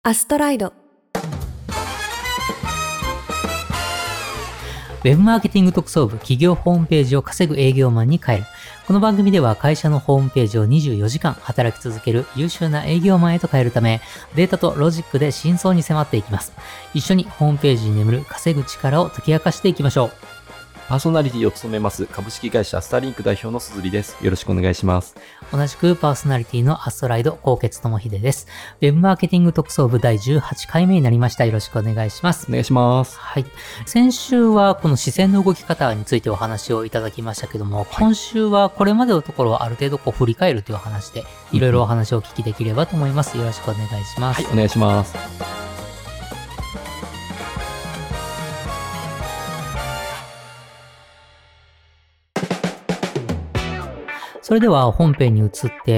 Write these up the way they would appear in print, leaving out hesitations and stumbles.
アストライド。 ウェブマーケティング特捜部企業ホームページを稼ぐ営業マンに変える。この番組では会社のホームページを24時間働き続ける優秀な営業マンへと変えるため、データとロジックで真相に迫っていきます。一緒にホームページに眠る稼ぐ力を解き明かしていきましょう。 パーソナリティを務めます株式会社スターリンク代表の鈴木です。よろしくお願いします。 同じくパーソナリティのアストライド高傑智秀です。ウェブマーケティング特捜部第18回目になりました。よろしくお願いします。 お願いします。 はい。先週はこの視線の動き方についてお話をいただきましたけども、今週はこれまでのところをある程度振り返るというお話で、いろいろお話をお聞きできればと思います。よろしくお願いします。 はい、お願いします。 それでは本編に移って、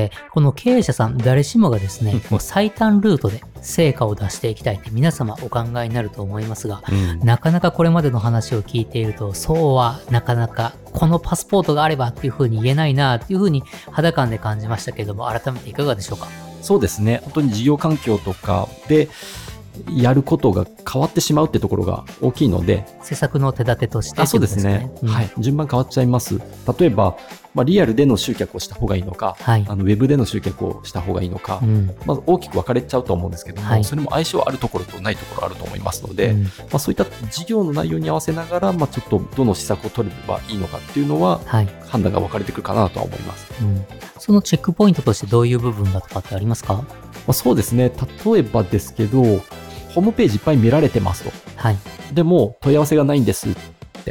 この経営者さん誰しもがですね、もう最短ルートで成果を出していきたいって皆様お考えになると思いますが、なかなかこれまでの話を聞いていると、そうはなかなかこのパスポートがあればっていうふうに言えないなっていうふうに肌感で感じましたけれども、改めていかがでしょうか？ そうですね。本当に事業環境とかでやることが変わってしまうってところが大きいので、 施策の手立てとして、 そうですね、はい、順番変わっちゃいます。例えば、リアルでの集客をした方がいいのか、ウェブでの集客をした方がいいのか、大きく分かれちゃうと思うんですけども、それも相性あるところとないところあると思いますので、そういった事業の内容に合わせながら、ちょっとどの施策を取ればいいのかっていうのは、判断が分かれてくるかなとは思います。 そのチェックポイントとしてどういう部分だとかってありますか？ そうですね。例えばですけど、ホームページいっぱい見られてますと。でも問い合わせがないんですって。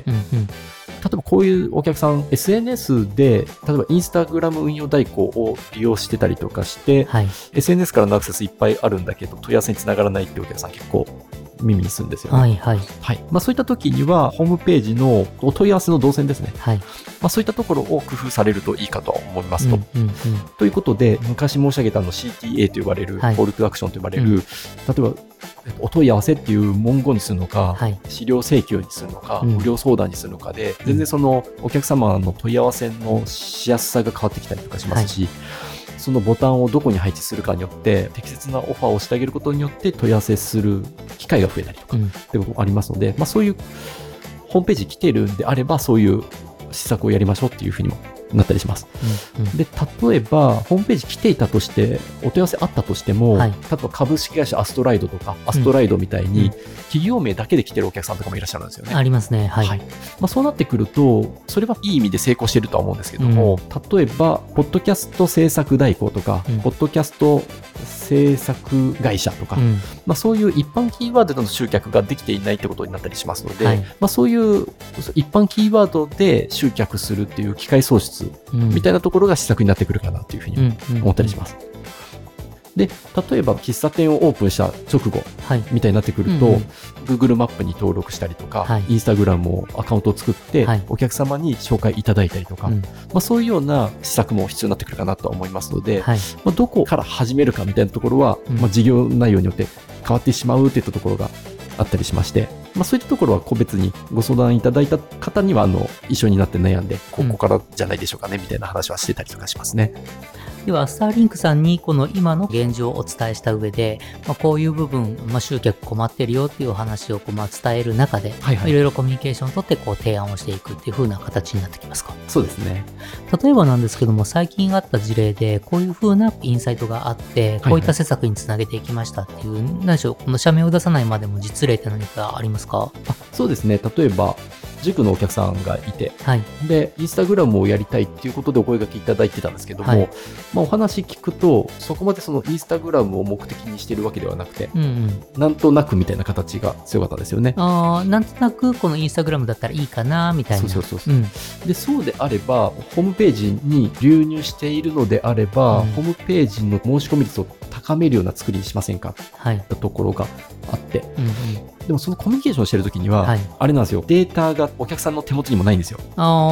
例えばこういうお客さん、SNS で、例えばインスタグラム運用代行を利用してたりとかして、SNS からのアクセスいっぱいあるんだけど、問い合わせにつながらないっていうお客さん結構耳にするんですよね。そういった時には、ホームページのお問い合わせの動線ですね。そういったところを工夫されるといいかと思いますと。ということで、昔申し上げたCTA と呼ばれる、コールトゥアクションと呼ばれる、例えば、お問い合わせっていう文言にするのか、資料請求にするのか、無料相談にするのかで、全然そのお客様の問い合わせのしやすさが変わってきたりとかしますし、そのボタンをどこに配置するかによって適切なオファーをしてあげることによって問い合わせする機会が増えたりとかってこともありますので、そういうホームページ来てるんであればそういう施策をやりましょうっていうふうにもなったりします。で、例えばホームページ来ていたとしてお問い合わせあったとしても、例えば株式会社アストライドとかアストライドみたいに企業名だけで来てるお客さんとかもいらっしゃるんですよね。 ありますね。 そうなってくるとそれはいい意味で成功しているとは思うんですけども、例えばポッドキャスト制作代行とか、ポッドキャスト制作会社とか、そういう一般キーワードでの集客ができていないってことになったりしますので、そういう一般キーワードで集客するっていう機会創出みたいなところが施策になってくるかなというふうに思ったりします。で、例えば喫茶店をオープンした直後みたいになってくると、Google マップに登録したりとか、Instagram をアカウントを作ってお客様に紹介いただいたりとか、そういうような施策も必要になってくるかなとは思いますので、どこから始めるかみたいなところは、事業内容によって変わってしまうといったところがあったりしまして、そういったところは個別にご相談いただいた方には一緒になって悩んで、ここからじゃないでしょうかねみたいな話はしてたりとかしますね。 ではスターリンクさんにこの今の現状をお伝えした上で、こういう部分、集客困ってるよっていうお話を伝える中で、いろいろコミュニケーションを取って提案をしていくっていう風な形になってきますか？ そうですね。 例えばなんですけども、最近あった事例でこういう風なインサイトがあって、こういった施策につなげていきましたっていう、何でしょう、この社名を出さないまでも実例って何かありますか？ そうですね。例えば塾のお客さんがいて、でインスタグラムをやりたいっていうことでお声掛けいただいてたんですけども、お話聞くとそこまでそのインスタグラムを目的にしてるわけではなくて、なんとなくみたいな形が強かったんですよね。 なんとなくこのインスタグラムだったらいいかなみたいな。 で、そうであればホームページに流入しているのであれば、ホームページの申し込み率を高めるような作りにしませんかといったところがあって、でもそのコミュニケーションしてるときには、あれなんですよ、データがお客さんの手元にもないんですよ。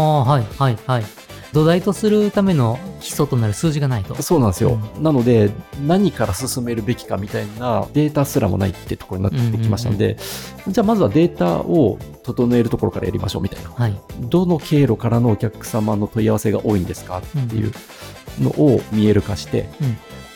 土台とするための基礎となる数字がないと。 そうなんですよ。なので何から進めるべきかみたいなデータすらもないってところになってきましたので、じゃあまずはデータを整えるところからやりましょうみたいな、どの経路からのお客様の問い合わせが多いんですかっていうのを見える化して、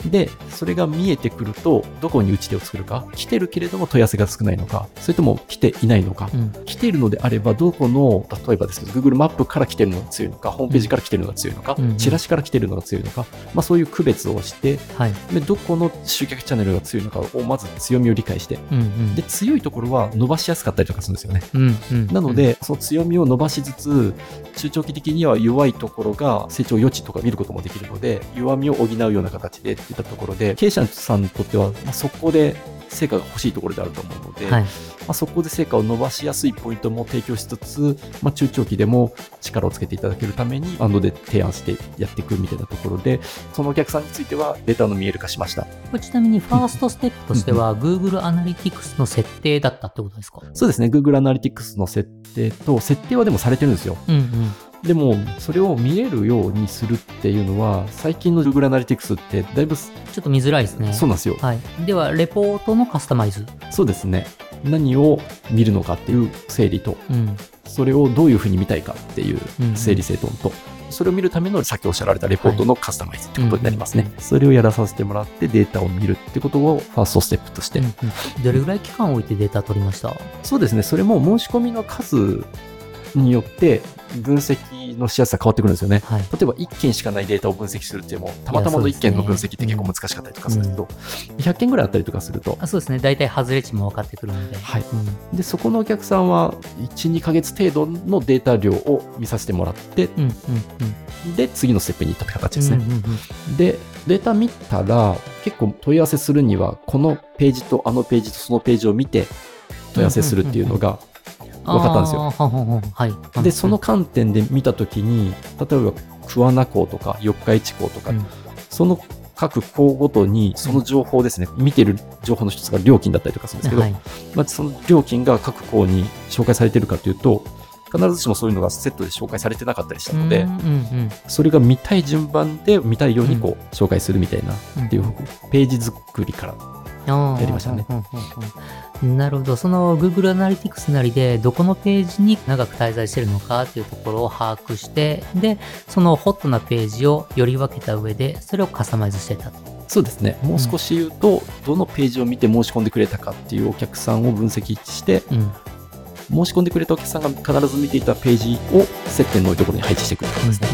でそれが見えてくるとどこに打ち手を作るか、来てるけれども問い合わせが少ないのか、それとも来ていないのか、来ているのであればどこの、例えばですけど Google マップから来てるのが強いのか、ホームページから来てるのが強いのか、チラシから来てるのが強いのか、そういう区別をして、でどこの集客チャンネルが強いのかをまず強みを理解して、で強いところは伸ばしやすかったりとかするんですよね。なのでその強みを伸ばしつつ、中長期的には弱いところが成長余地とか見ることもできるので、弱みを補うような形でっていったところで、経営者さんにとってはそこで成果が欲しいところであると思うので、そこで成果を伸ばしやすいポイントも提供しつつ、中長期でも力をつけていただけるためにバンドで提案してやっていくみたいなところで、そのお客さんについてはデータの見える化しました。これちなみにファーストステップとしては Google アナリティクスの設定だったってことですか？ そうですね。Google アナリティクスの設定はでもされてるんですよ。でもそれを見れるようにするっていうのは、最近の Google アナリティクスってだいぶちょっと見づらいですね。 そうなんですよ。 ではレポートのカスタマイズ。 そうですね。何を見るのかっていう整理と、それをどういうふうに見たいかっていう整理整頓と、それを見るためのさっきおっしゃられたレポートのカスタマイズってことになりますね。それをやらさせてもらってデータを見るってことをファーストステップとして。 どれぐらい期間を置いてデータ取りました？ そうですね。それも申し込みの数によって分析のしやすさ変わってくるんですよね。例えば1件しかないデータを分析するってもたまたまの1件の分析って結構難しかったりとかすると、100件ぐらいあったりとかすると、 そうですね。大体外れ値も分かってくるので、 でそこのお客さんは 1,2 ヶ月程度のデータ量を見させてもらって、で次のステップに行ったって形ですね。でデータ見たら結構問い合わせするにはこのページとあのページとそのページを見て問い合わせするっていうのが分かったんですよ。でその観点で見たときに、例えば桑名港とか四日市港とか、その各港ごとにその情報ですね、見てる情報の一つが料金だったりとかするんですけど、その料金が各港に紹介されているかというと、必ずしもそういうのがセットで紹介されてなかったりしたので、それが見たい順番で見たいように紹介するみたいなっていうページ作りからやりましたね。 なるほど。その Google アナリティクスなりでどこのページに長く滞在しているのかっていうところを把握して、でそのホットなページをより分けた上でそれをカスタマイズしてたと。 そうですね。もう少し言うと、どのページを見て申し込んでくれたかっていうお客さんを分析して、申し込んでくれたお客さんが必ず見ていたページを接点の多いところに配置してくるんですね。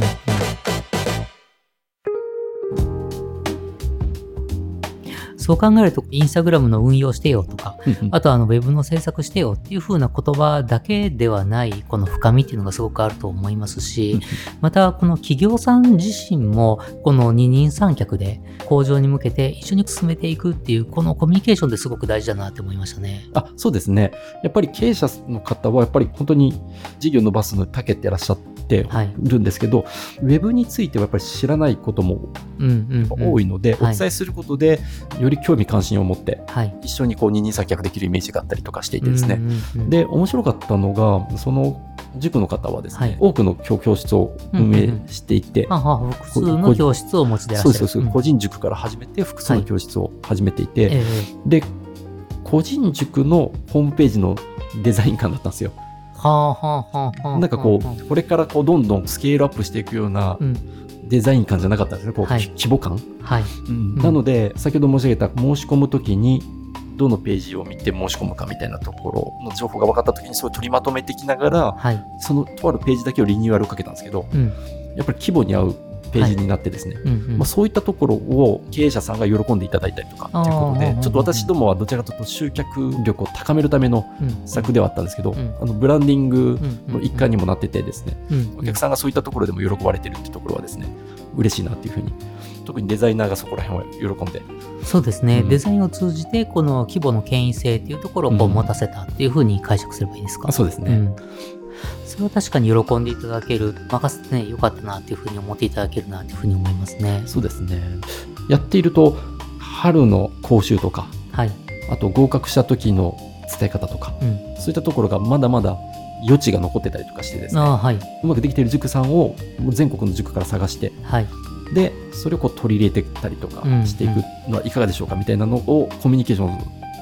そう考えると、インスタグラムの運用してよとか、あとウェブの制作してよっていう風な言葉だけではない、この深みっていうのがすごくあると思いますし、またこの企業さん自身も、この二人三脚で向上に向けて一緒に進めていくっていう、このコミュニケーションってすごく大事だなって思いましたね。 そうですね。やっぱり経営者の方は、やっぱり本当に事業を伸ばすのに長けてらっしゃってるんですけど、ウェブについてはやっぱり知らないことも多いので、お伝えすることで、より興味関心を持って、一緒に二人三脚できるイメージがあったりとかしていてですね。で、面白かったのが、その塾の方はですね、多くの教室を運営していて、 複数の教室をお持ちでいらっしゃる。 そうです。個人塾から始めて、複数の教室を始めていて、で、個人塾のホームページのデザイン感だったんですよ。なんかこれからどんどんスケールアップしていくようなデザイン感じゃなかったんですね。規模感。なので、先ほど申し上げた申し込むときに、どのページを見て申し込むかみたいなところの情報が分かったときに、それを取りまとめていきながら、そのとあるページだけをリニューアルをかけたんですけど、やっぱり規模に合うページになってですね、そういったところを経営者さんが喜んでいただいたりとかということで、ちょっと私どもはどちらかというと集客力を高めるための施策ではあったんですけど、ブランディングの一環にもなっててですね、お客さんがそういったところでも喜ばれているっていうところはですね、嬉しいなっていうふうに、特にデザイナーがそこら辺を喜んで。 そうですね、デザインを通じてこの規模の権威性っていうところを持たせたっていうふうに解釈すればいいですか？ そうですね。 それは確かに喜んでいただける、任せてね、よかったなっていうふうに思っていただけるなっていうふうに思いますね。 そうですね。やっていると、春の講習とか、あと合格した時の伝え方とか、そういったところがまだまだ余地が残ってたりとかしてですね、うまくできている塾さんを全国の塾から探して、でそれを取り入れていったりとかしていくのはいかがでしょうかみたいなのをコミュニケーション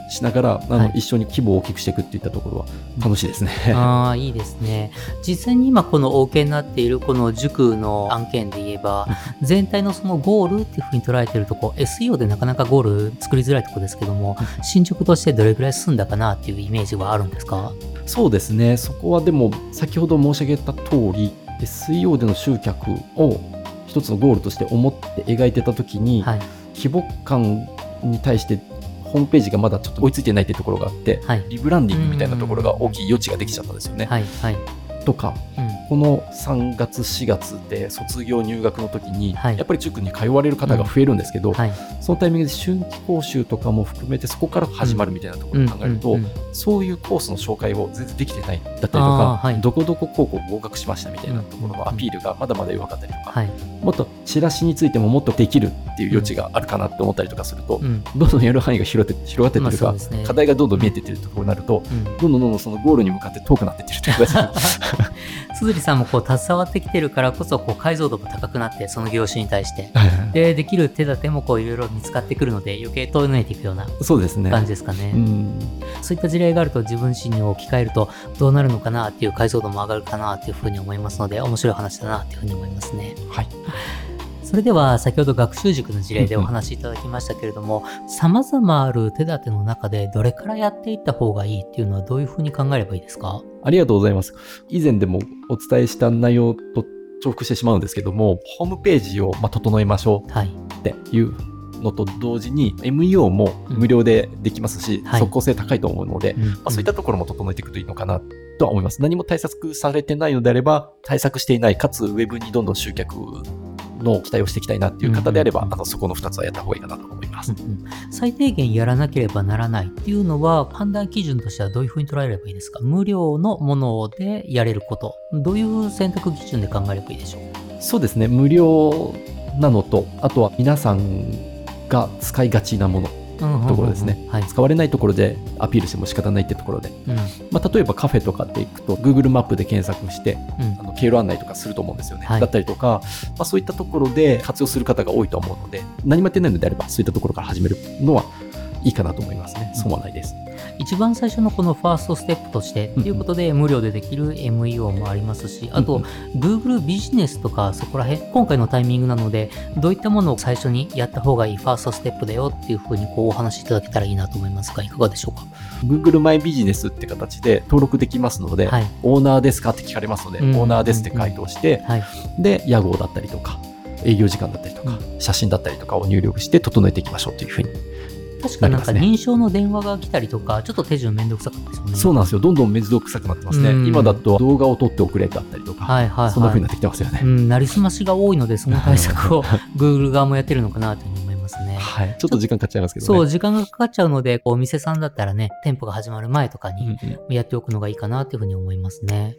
しながら、一緒に規模を大きくしていくっていったところは楽しいですね。 いいですね。実際に今このお受けになっているこの塾の案件で言えば、全体のそのゴールっていうふうに捉えてるとこ、SEO でなかなかゴール作りづらいところですけども、進捗としてどれくらい進んだかなっていうイメージはあるんですか？そうですね。 そこはでも先ほど申し上げた通り、SEO での集客を一つのゴールとして思って描いてた時に、規模感に対してホームページがまだちょっと追いついてないっていうところがあって、リブランディングみたいなところが大きい余地ができちゃったんですよね。とか、この3月4月で卒業入学の時に、やっぱり塾に通われる方が増えるんですけど、そのタイミングで春季講習とかも含めてそこから始まるみたいなところを考えると、そういうコースの紹介を全然できてないだったりとか、どこどこ高校合格しましたみたいなところのアピールがまだまだ弱かったりとか、もっとチラシについてももっとできるっていう余地があるかなって思ったりとかすると、どんどんやる範囲が広がっていってるというか、課題がどんどん見えていってるところになると、どんどんそのゴールに向かって遠くなっていってるというか鈴木さんもこう携わってきてるからこそこう解像度も高くなって、その業種に対して、できる手立てもこういろいろ見つかってくるので、余計遠のいていくような感じですかね。そういった事例があると自分自身に置き換えるとどうなるのかなっていう解像度も上がるかなっていうふうに思いますので、面白い話だなっていうふうに思いますね。それでは先ほど学習塾の事例でお話しいただきましたけれども、様々ある手立ての中でどれからやっていった方がいいっていうのはどういうふうに考えればいいですか？ ありがとうございます。以前でもお伝えした内容と重複してしまうんですけども、ホームページを整えましょうっていうのと同時に、MEO も無料でできますし、即効性高いと思うので、そういったところも整えていくといいのかなとは思います。何も対策されてないのであれば、対策していない、かつウェブにどんどん集客の期待をしていきたいなっていう方であれば、そこの2つはやった方がいいかなと思います。 最低限やらなければならないっていうのは、判断基準としてはどういうふうに捉えればいいですか？無料のものでやれること、どういう選択基準で考えればいいでしょう？ そうですね。無料なのと、あとは皆さんが使いがちなものところですね。使われないところでアピールしても仕方ないってところで、例えばカフェとかっていくと Google マップで検索して、経路案内とかすると思うんですよね。だったりとか、そういったところで活用する方が多いと思うので、何もやってないのであればそういったところから始めるのはいいかなと思いますね。損はないです。 一番最初のこのファーストステップとしてということで、無料でできる MEO もありますし、あと Google ビジネスとかそこら辺、今回のタイミングなのでどういったものを最初にやった方がいいファーストステップだよっていうふうにこうお話しいただけたらいいなと思いますが、いかがでしょうか？ Google マイビジネスって形で登録できますので、オーナーですかって聞かれますので、オーナーですって回答して、で屋号だったりとか営業時間だったりとか、写真だったりとかを入力して整えていきましょうというふうに。 確かなんか認証の電話が来たりとか、ちょっと手順めんどくさかったですよね。 そうなんですよ。どんどんめんどくさくなってますね。今だと動画を撮っておくれだったりとか、そんな風になってきてますよね。 なりすましが多いので、その対策を Google 側もやってるのかなというふうに思いますね。 ちょっと時間かかっちゃいますけどね。 そう、時間がかかっちゃうので、お店さんだったらね、店舗が始まる前とかにやっておくのがいいかなというふうに思いますね。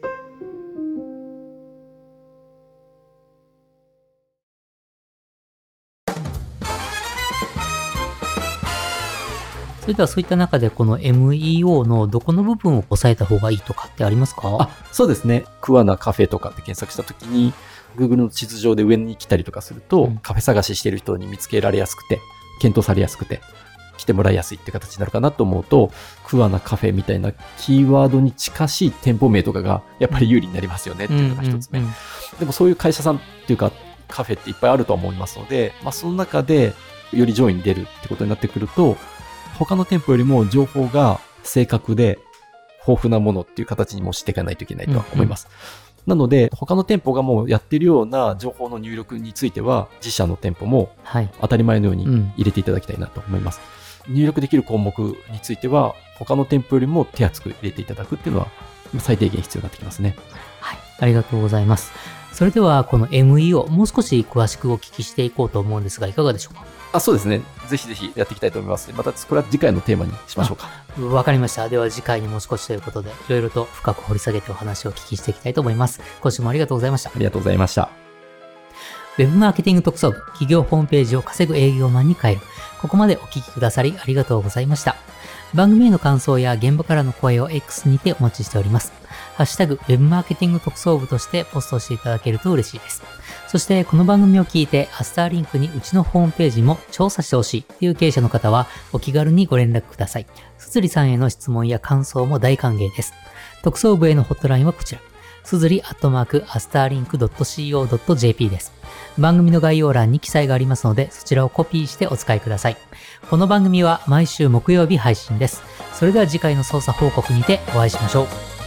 それではそういった中でこの MEO のどこの部分を押さえた方がいいとかってありますか？ そうですね。桑名カフェとかって検索したときに Google の地図上で上に来たりとかすると、カフェ探ししている人に見つけられやすくて、検討されやすくて、来てもらいやすいって形になるかなと思うと、桑名カフェみたいなキーワードに近しい店舗名とかがやっぱり有利になりますよねっていうのが一つ目。でもそういう会社さんっていうかカフェっていっぱいあると思いますので、その中でより上位に出るってことになってくると、他の店舗よりも情報が正確で豊富なものっていう形にもしていかないといけないとは思います。なので他の店舗がもうやっているような情報の入力については自社の店舗も当たり前のように入れていただきたいなと思います。入力できる項目については他の店舗よりも手厚く入れていただくっていうのは最低限必要になってきますね。 はい、ありがとうございます。それではこの MEO もう少し詳しくお聞きしていこうと思うんですが、いかがでしょうか？ そうですね。ぜひぜひやっていきたいと思います。またこれは次回のテーマにしましょうか。 わかりました。では次回にもう少しということで、いろいろと深く掘り下げてお話をお聞きしていきたいと思います。今週もありがとうございました。 ありがとうございました。 ウェブマーケティング特捜部、企業ホームページを稼ぐ営業マンに変える。ここまでお聞きくださりありがとうございました。番組への感想や現場からの声を X にてお待ちしております。 ハッシュタグ Web マーケティング特捜部としてポストしていただけると嬉しいです。そしてこの番組を聞いてアスターリンクにうちのホームページも調査してほしいという経営者の方はお気軽にご連絡ください。すずりさんへの質問や感想も大歓迎です。特捜部へのホットラインはこちら。すずり@astarlink.co.jp です。番組の概要欄に記載がありますので、そちらをコピーしてお使いください。この番組は毎週木曜日配信です。それでは次回の捜査報告にてお会いしましょう。